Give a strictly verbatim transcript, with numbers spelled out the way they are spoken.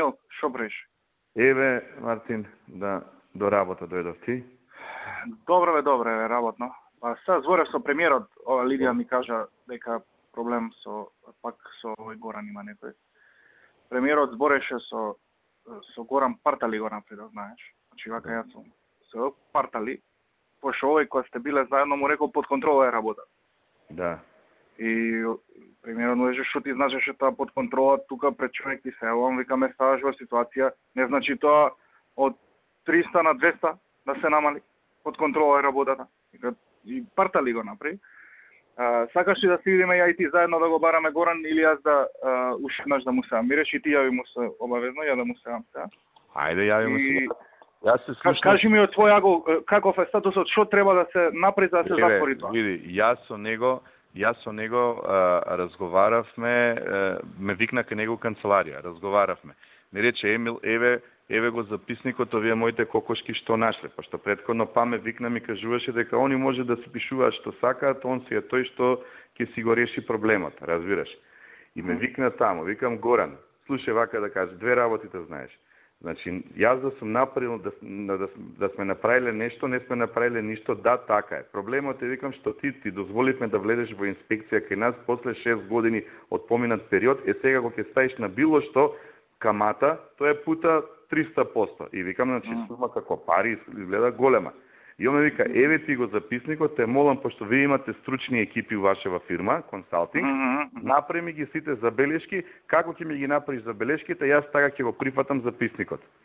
Емил, шо бреш? Еве, Мартин, да до работа дојдов ти. Добро бе, добро бе, работно. Па сега зборев со премиерот, ова Лидија ми кажа дека проблем со пак со овој Горан има некој. Премиерот збореше со со Горан Партали го напред, знаеш. Значи вака јас сум со Партали, пошто овој кога сте биле заедно му рекол под контрола е работа. Да. И премиерот му рече што ти значеше тоа под контрола, тука пред човек ти се евам, викаме ставаш во ситуација, не значи тоа од триста на двеста да се намали, под контрола е работата. И Партали го направи. А, сакаш ли да се видиме ја и ти заедно да го бараме Горан или јас да уште еднаш да му се амиреш и ти јави му се обавезно, ја да му се амирам. Ајде, јави му се. Јас се слушнав. Кажи ми од твој агол каков е статусот, што треба да се направи за да се затвори тоа? Види, јас со него Јас со него а, разговаравме, а, ме викна кај него канцеларија, разговаравме. Ми рече Емил, еве, еве го записникот, овие моите кокошки што нашле, пошто претходно па ме викна ми кажуваше дека они може да се пишуваат што сакаат, он си е тој што ќе си го реши проблемот, разбираш. И ме викна таму, викам Горан, слушај вака да кажеш, две работи да знаеш. Значи, јас да сум направил, да, да, да сме направиле нешто, не сме направиле ништо, да, така е. Проблемот е, викам, што ти ти дозволивме да влезеш во инспекција кај нас после шест години од поминат период, е сега кога ќе ставиш на било што камата, тоа е пута триста проценти. И викам, значи, сума како пари, изгледа голема. И он ме вика, еве ти го записникот, те молам, пошто вие имате стручни екипи вашава фирма, консалтинг, mm-hmm. направи ми ги сите забелешки, како ќе ми ги направиш забелешките, јас така ќе го прифатам записникот.